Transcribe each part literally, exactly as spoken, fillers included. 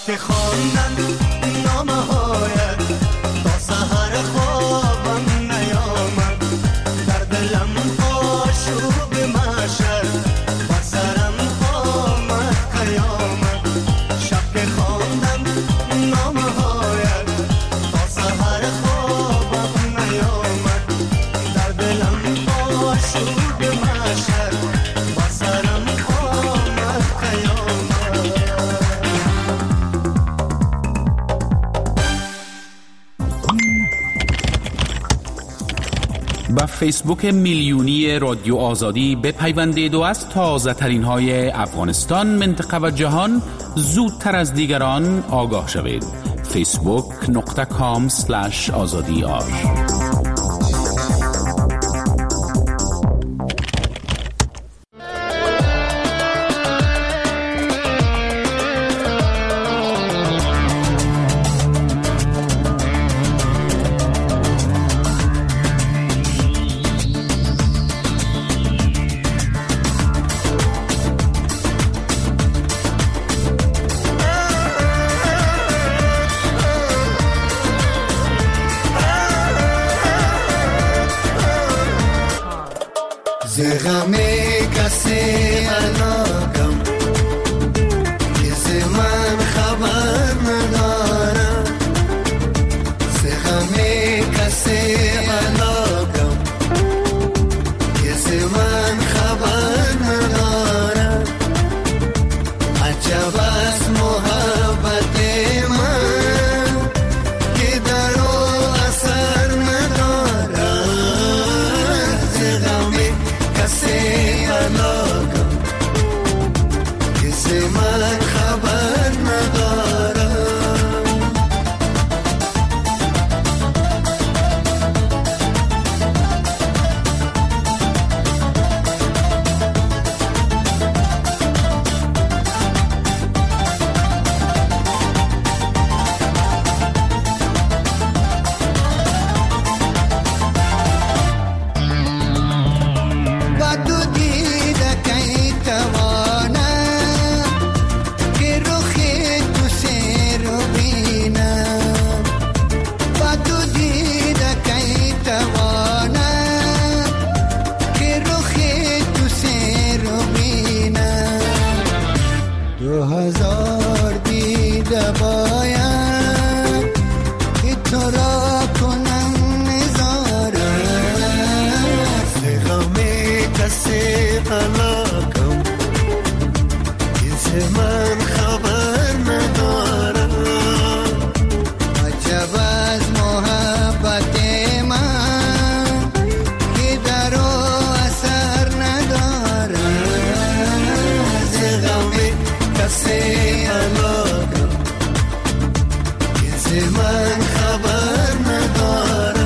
که خواندن نامه هایت تا سحر خوابم نیامد، در دلم آشوب محشر بر سرم آمد قیامت. شب که خواندم نامه هایت تا سحر خوابم نیامد، در دلم آشوب محشر بر سرم آمد قیامت. با فیسبوک میلیونی رادیو آزادی بپیوندید و از تازه ترین های افغانستان، منطقه و جهان زودتر از دیگران آگاه شوید. فیسبوک نقطه کام سلش آزادی آر. زغمه کسی علاقم کسی من خبر ندارم، زغمه کسی علاقم کسی من خبر ندارم. عجب است محبت من که در او اثر ندارم، زغمه کسی علاقم کسی من خبر ندارم. دو هزار دیده باید که تو را کنم نظاره، زغمه کسی علاقم کسی من خبر ندارم. عجب از محبت من که در او اثر ندارم، زغمه کسی علاقم کسی من خبر ندارم.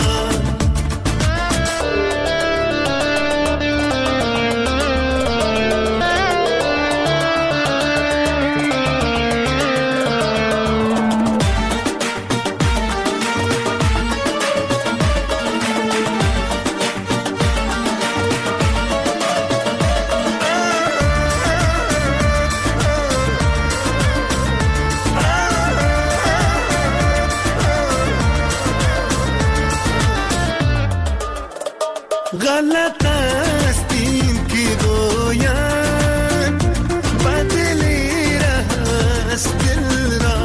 غلط است این که گویم بدلی است دل را،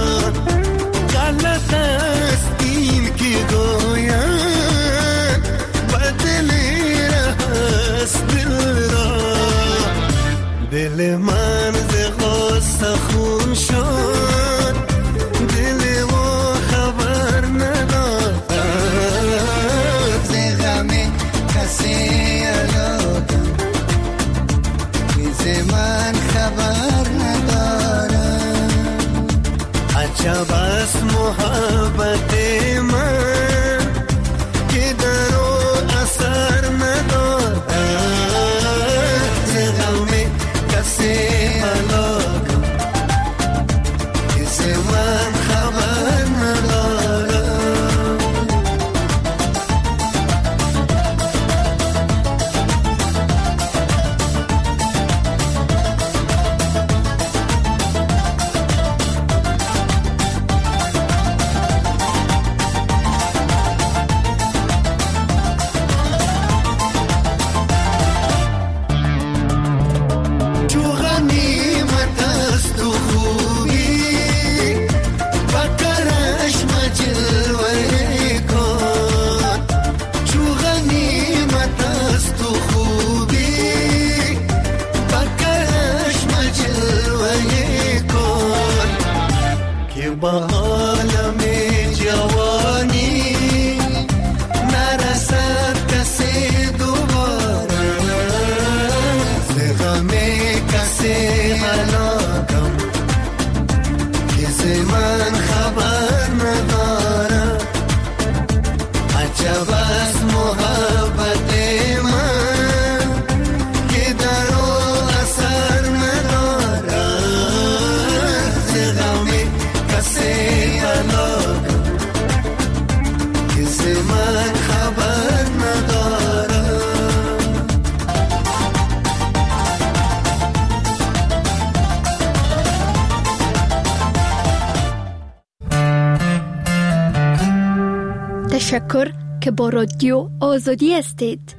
غلط است این که گویم بدلی است دل را. دل من ز غصه خون شد، دل و خبر ندارد، زغمه کسی علاقم کسی من خبر ندارم. عجب است محبت من که در او اثر ندارد، زغمه کسی علاقم کسی من خبر ندارم. با عالم جوانی نرسد کسی دوباره ز غم کسی هلاکم که ز من خبر نداره عجب از محبت من که در او اثر نداره ز غم کسی هلاکم که ز من خبر نداره تشکر که با رادیو آزادی هستید.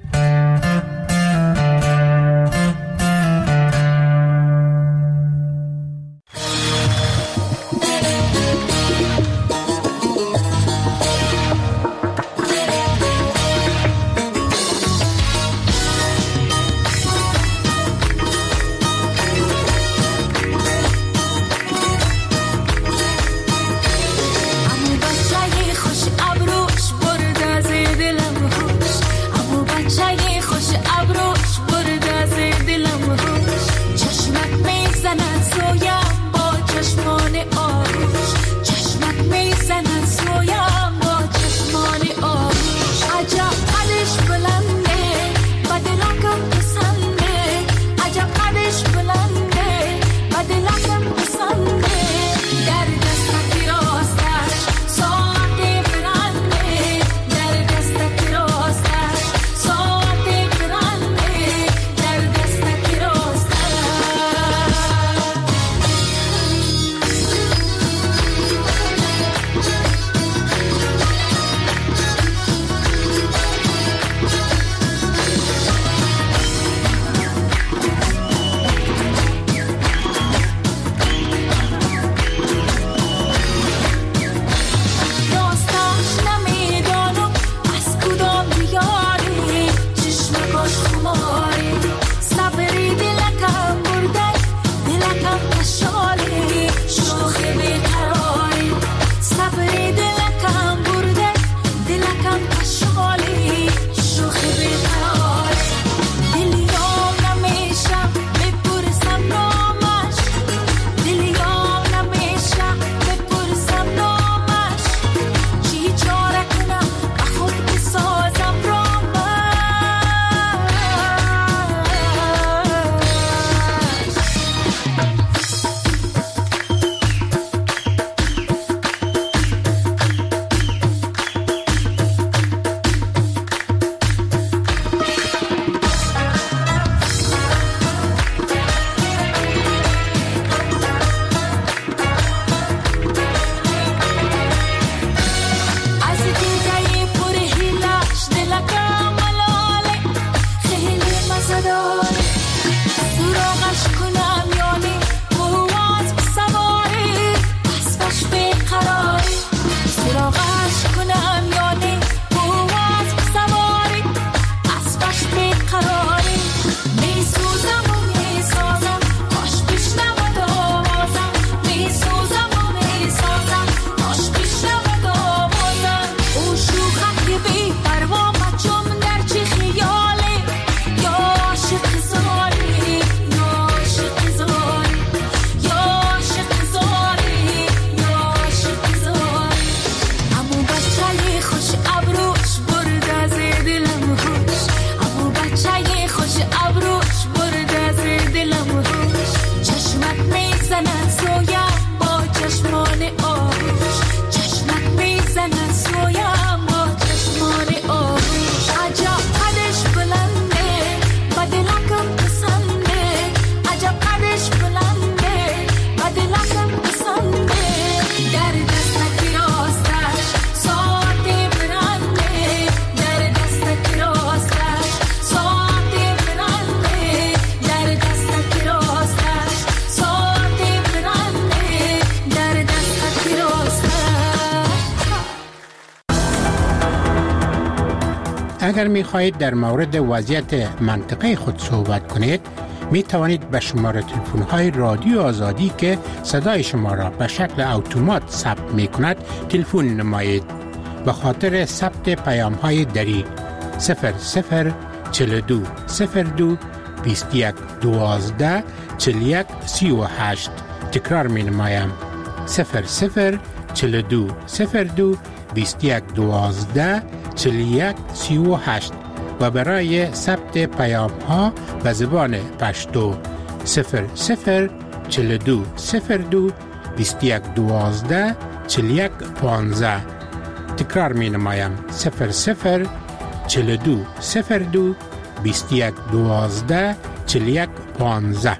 اگر می خواهید در مورد وضعیت منطقه خود صحبت کنید می توانید به شماره تلفن های رادیو آزادی که صدای شما را به شکل اتومات ثبت می کند تلفن نمایید. به خاطر ثبت پیام های دری صفر صفر چهل و دو صفر دو بیست و یک دوازده چهل و یک سی و هشت. تکرار می نمایم صفر صفر چهل و دو صفر دو بیست و یک دوازده چهل و یک سی و هشت و برای ثبت پیام ها به زبان پشتو صفر صفر چهل و دو صفر دو بیست و یک دوازده چهل و یک پانزده. تکرار می نمایم صفر صفر چهل و دو صفر دو بیست و یک دوازده چهل و یک پانزده.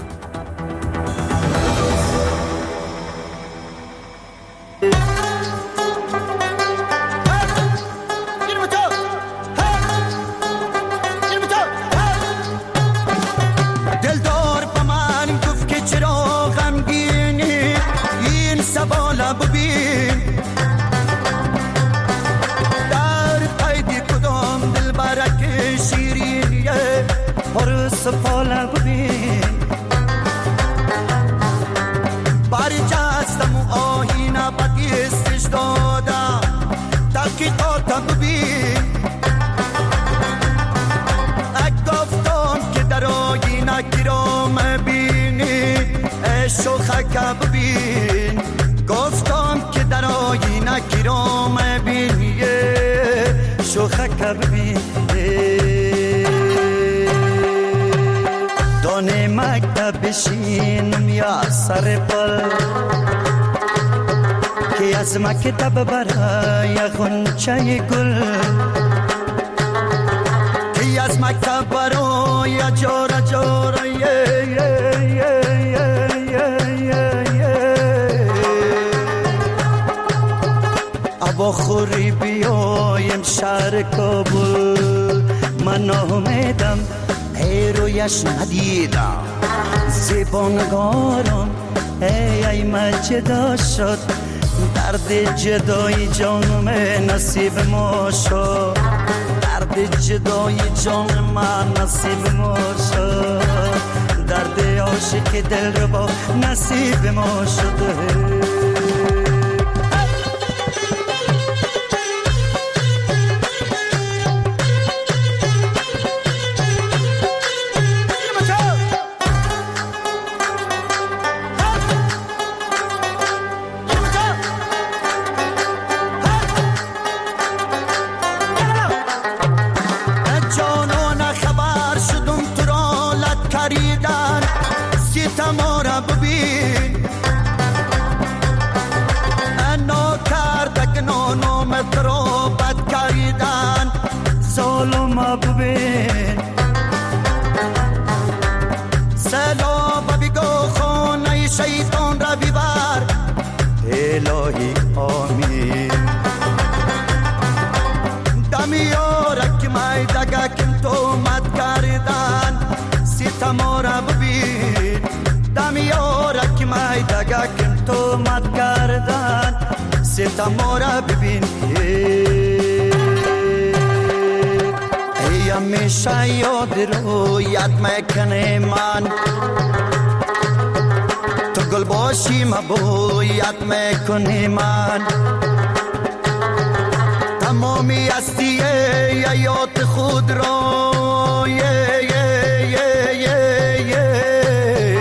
سفاله ببین برجستم و آهینه بدیستش دادم تحقیقاتم ببین اک گفتم که در آهینه گیرام بینی شوخک ببین گفتم که در آهینه گیرام بینی شوخک ببین دانه مکتب بشینم یا سر پل که از مکتب برای خونچه گل که از مکتب برای جارا جارا یه یه یه یه یه یه ابا خوری بیایم شهر کابل من امیدم ای رویش ندیدم زبانگارم ای ای من جدا شد درد جدای جانم نصیب ما شد درد جدای جان من نصیب ما شد درد عاشق دل رو با نصیب ما شده الهی آمین دمیارک مای دگکم تو مد کردن ستمارا ببین دمیارک مای دگکم تو مد کردن ستمارا ببین ای همیشه یاد رو یاد میکنه من گل باشی مبویت میکنی من تمامی هستی یاد خود را یه یه یه یه یه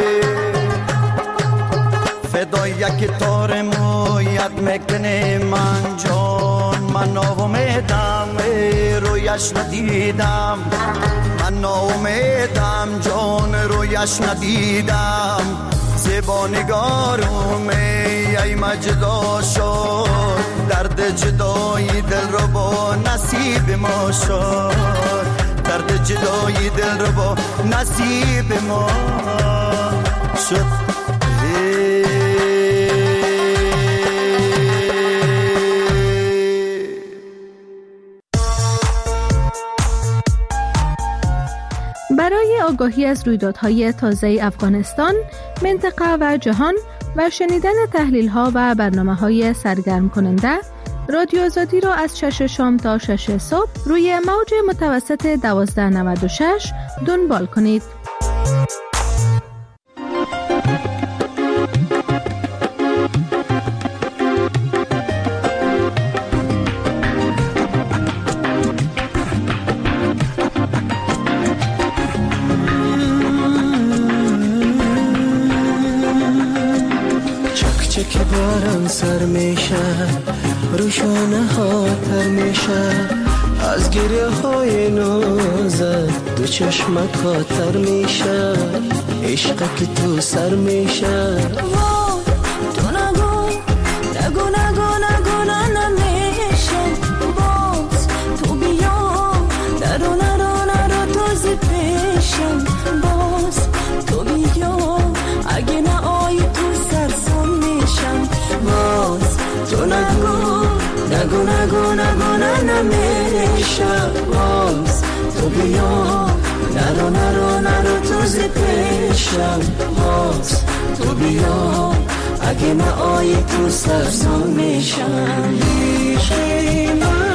فدای یک تار مویت میکنی من جان من امیدم رویش ندیدم من امیدم جان رویش ندیدم زبانگارم ای مجدا شد درد جدای دل رو با نصیب ما شد درد جدای دل رو با نصیب ما شد برای آگاهی از رویدادهای تازه افغانستان، منطقه و جهان و شنیدن تحلیل‌ها و برنامه‌های سرگرم کننده، رادیو آزادی را از شش شام تا شش صبح روی موج متوسط دوازده نود و شش دنبال کنید. باران سر میشه، روشانه ها تر میشه، از گریه های نازت دو چشمک کاتر میشه، عشق که تو سر میشه. تو نگو نگو نگو نگو نه نمیشه، باز تو بیا نرو نرو نرو تازه پیشم، باز تو بیا اگه نه آی تو سرسام میشم، باز تو نگو نگو نگو نگو نه نمیشه، باز تو بیا نرو نرو نرو تازه پیشم، باز تو بیا اگه نه آی تو سرسام میشم. عشقی من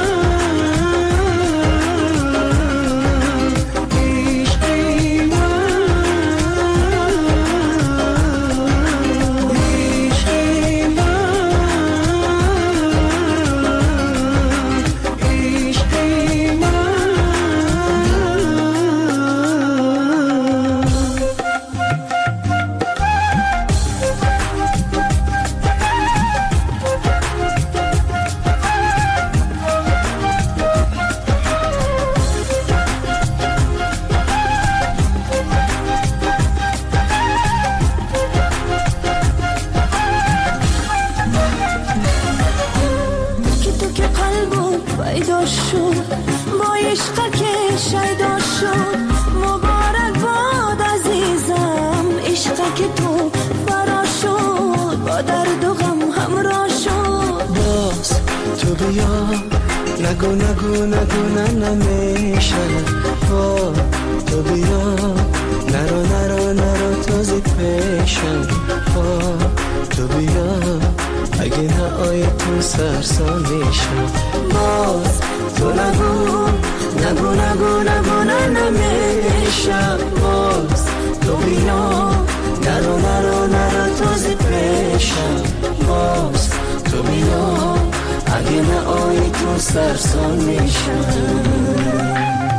نگو نگو نگو نه نمیشه، با تو بیا نرو نرو نرو تازه پیشم، با تو بیا اگه نه آی تو سرسام میشم، باز تو نگو نگو نگو نگو نه نمیشه، باز تو بیا نرو نرو نرو تازه پیشم، باز تو بیا اگه نه آی تو سرسام میشم.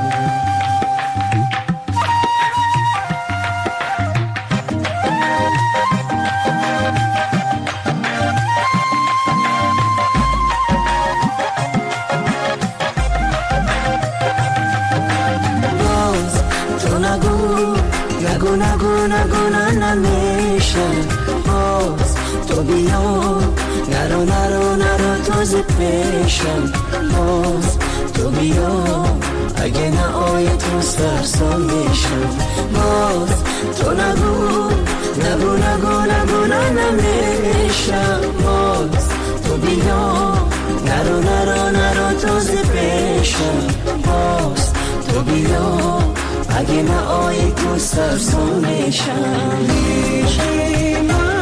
باز تو نگو نگو نگو نگو نه نمیشه، باز تو بیا نرو نرو نرو تازه پیشم، باز تو بیا اگه نه آی تو سرسام میشم، باز تو نگو نگو نگو نگو نه نمیشه، باز تو بیا نرو نرو نرو تازه پیشم، باز تو بیا اگه نه آی تو سرسام میشم. عشقی من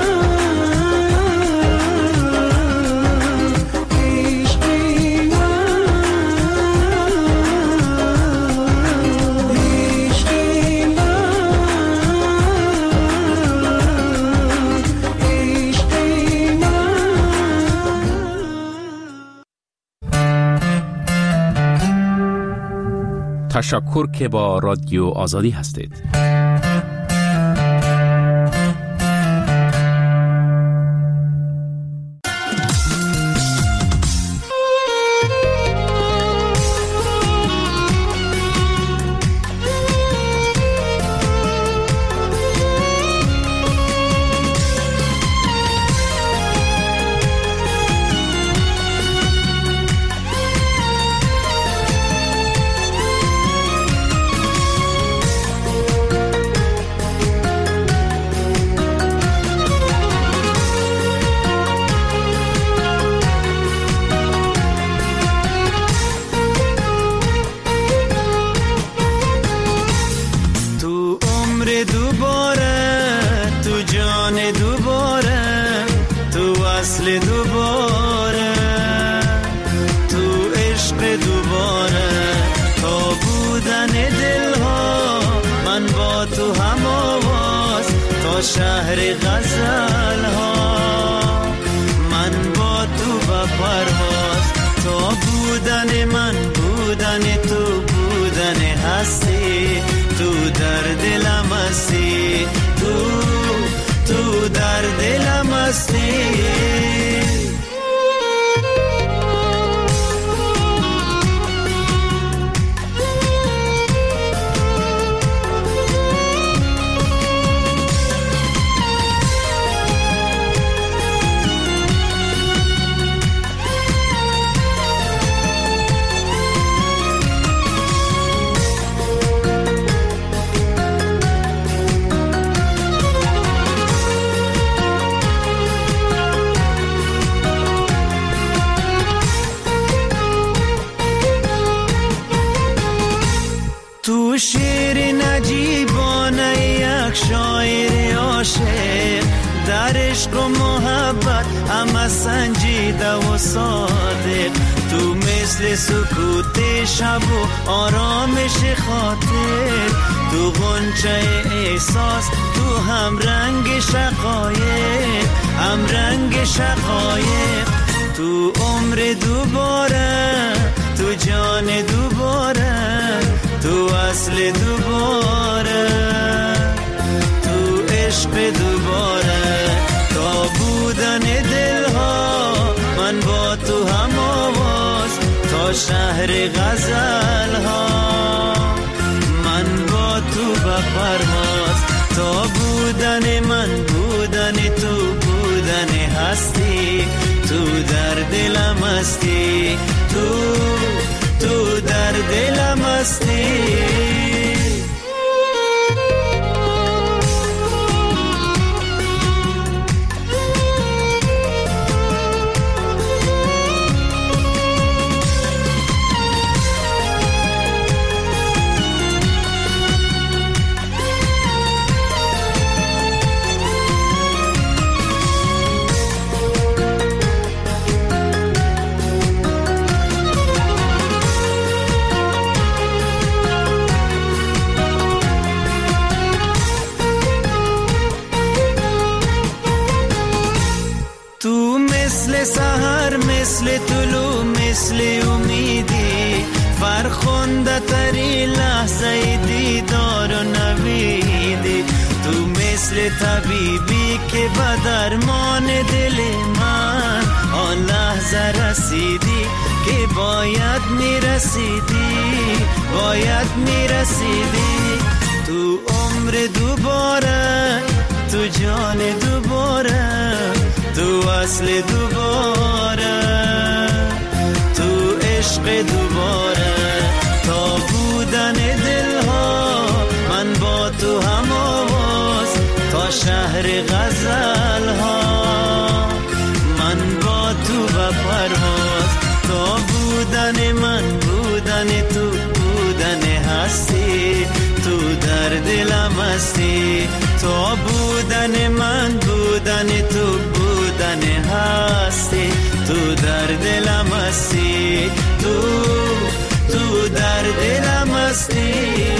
تشکر که با رادیو آزادی هستید. دوباره تو عشق دوباره تا بودن دلها من با تو هم آواز تا شهر غزل ها من با تو و پرواز تا بودن من بودن تو بودن هستی تو در دلم هستی تو تو در دلم هستی یک شاعر عاشق در عشق و محبت همه سنجیده و صادق. تو مثل سکوت شب و آرامش خاطر، تو غنچه احساس، تو هم رنگ شقایق، هم رنگ شقایق. تو عمر دوباره، تو جان دوباره، تو اصل دوباره، تو عشق دوباره. تا بودن دلها من با تو هم آواز، تا شهر غزل ها من با تو بپرواز. تا بودن من بودن تو، بودن هستی، تو در دلم هستی، تو تو در دلم هستی. سحر مثل طلوع مثل امیدی، فرخنده تری لحظه دیدار و نویدی. تو مثل طبیبی که به درمان دل من آن لحظه رسیدی که باید میرسیدی، باید میرسیدی. تو عمر دوباره، تو جان دوباره، تو اصل دوباره، تو عشق دوباره. تا بودن دلها من با تو هم آواز، تا شهر غزل ها من با تو بپرواز. تا بودن من بودن تو، بودن هستی، تو در دلم هستی. تا بودن من بودن تو، بودن هستی، تو در دلم هستی، تو تو در دلم هستی.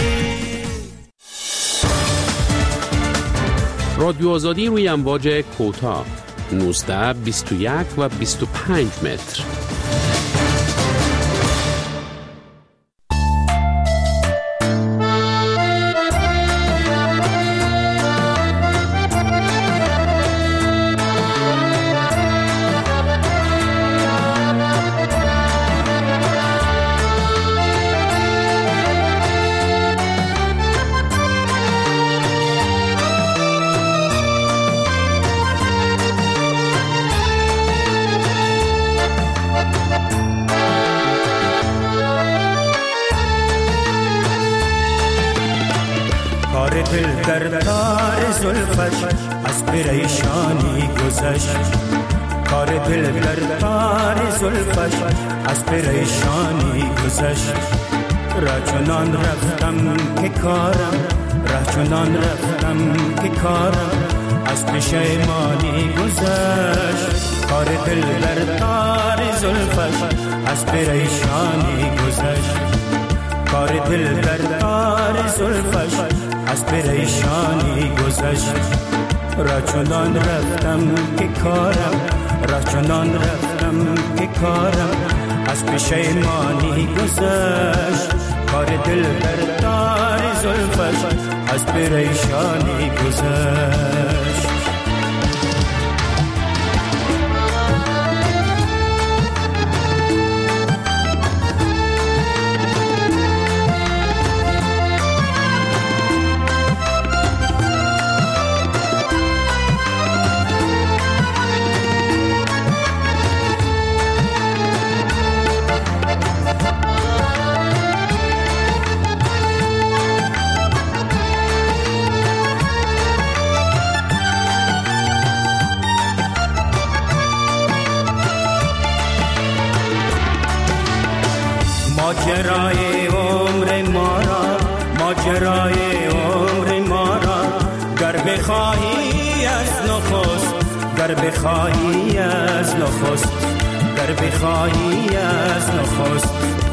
رادیو آزادی روی امواج کوتاه نوزده، بیست و یک و بیست و پنج متر. دل در تار زلفش از پریشانی گذشت، کار دل در تار زلفش از پریشانی گذشت. راه چنان رفتم که کارم، راه چنان رفتم که کارم از پشیمانی گذشت. کار دل در تار زلفش از پریشانی گذشت، کار دل در تار زلفش از پریشانی گذشت. راه چنان رفتم که کارم، راه چنان رفتم که کارم از پشیمانی گذشت. کار دل در تار زلفش از پریشانی گذشت. ماجرای عمر ما را، ماجرای عمر ما را بخواهی از نخست، گر بخواهی از نخست، گر بخواهی از نخست.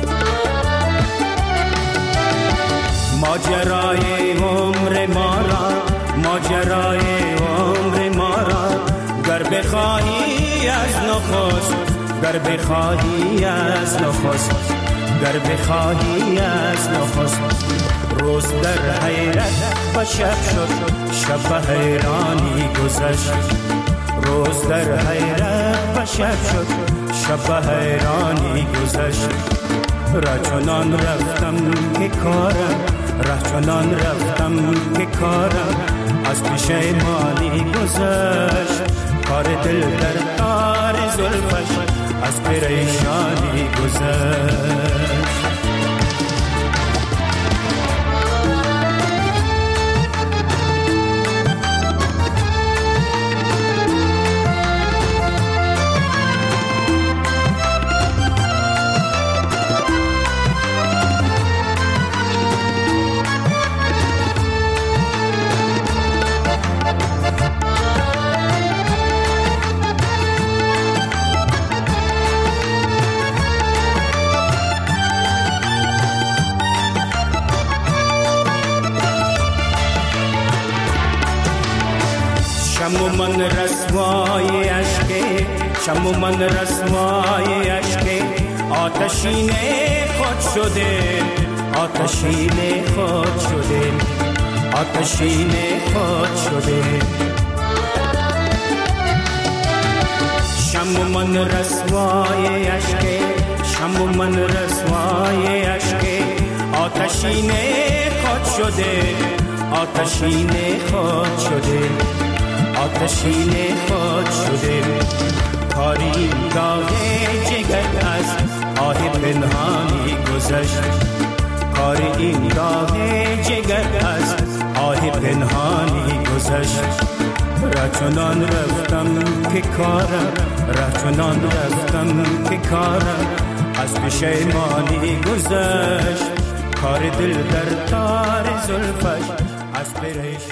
ماجرای عمر ما را، ماجرای عمر ما را، گر بخواهی از نخست، گر بخواهی از نخست، گر بخواهی از نخست. روز در حیرت و شب شد، شب حیرانی گذشت. روز در حیرت و شب شد، شب حیرانی گذشت. ره چنان رفتم که کارم، ره چنان رفتم که کارم از پشیمانی گذشت. کار دل در تار زلفش از پریشانی گذشت. شم من رسوای عشقه، شم من رسوای عشقه، آتشین خود شده، آتشین خود شده، آتشین خود شده. شم من رسوای عشقه، شم من رسوای عشقه، آتشین خود شده، آتشین خود شده، آتشین خود شده. کاری گاه جگر از آه پنهانی گذشت، کار این گاه جگر از آه پنهانی گذشت. ره چنان رفتم که کارم، ره چنان رفتم که کارم از پشیمانی گذشت. کار دل در تار زلفش از پریشانی